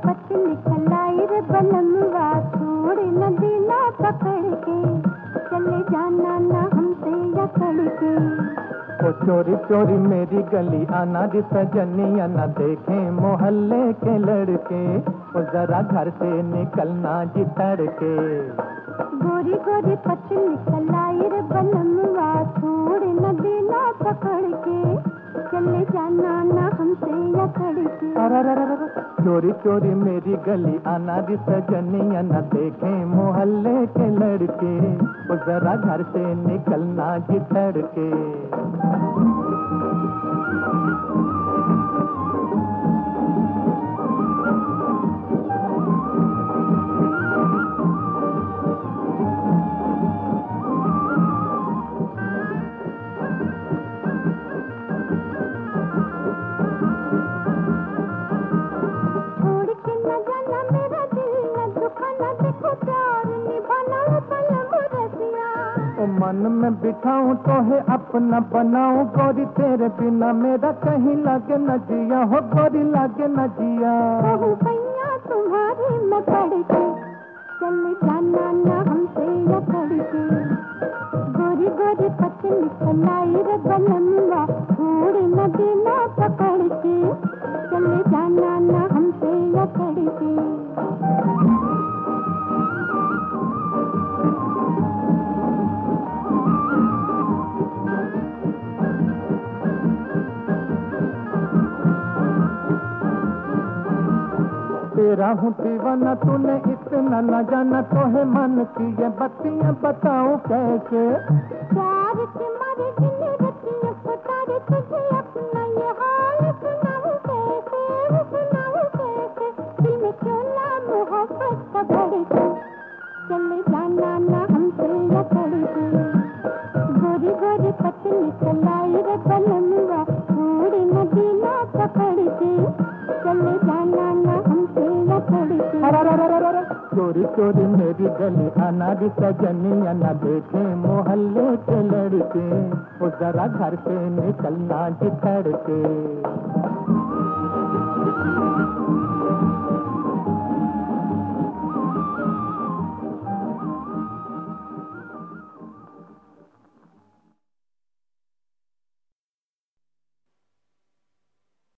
पतली कलाई रे बलमवा छोड़ न देना पकड़ के, चले जाना ना हमसे अकड़ के। ओ चोरी चोरी मेरी गली आना दी सजनिया न देखे मोहल्ले के लड़के, ओ जरा घर से निकलना जी तड़के। गोरी गोरी पतली कलाई रे बलमवा छोड़ न देना पकड़ के, चले जाना ना हमसे अकड़ के। चोरी चोरी मेरी गली आना दी सजनिया न देखे मोहल्ले के लड़के, ओ जरा घर से निकलना जी तड़के। मन में बिठाऊं तो है अपना बनाऊं, गोरी तेरे बिना मेरा कहीं लागे न जिया, हो गोरी लागे न जिया। भैया तुम्हारी मैं पढ़ के, चले जाना ना हमसे अकड़ के। गोरी गोरी पतली कलाई रे बलमवा छोड़ न देना पकड़ के, चले जाना ना हमसे अकड़ के। तेरा हूँ दीवाना तूने इतना न जाना, तो है मन की ये बत्तियां बताऊं कैसे। प्यार के मारे दिन रतियों को तारे तुझे अपना ये हाल सुनाऊं कैसे, सुनाऊं कैसे। दिल में क्यों ना मोहब्बत का भड़के, चले जाना ना हमसे अकड़ के। गोरी गोरी पतली कलाई रे बलमवा छोड़ न देना पकड़ के, चले जाना ना हमसे अकड़ के। चोरी चोरी मेरी गली आना दी सजनिया न देखे मोहल्ले के लड़के, ओ जरा घर से निकलना जी तड़के।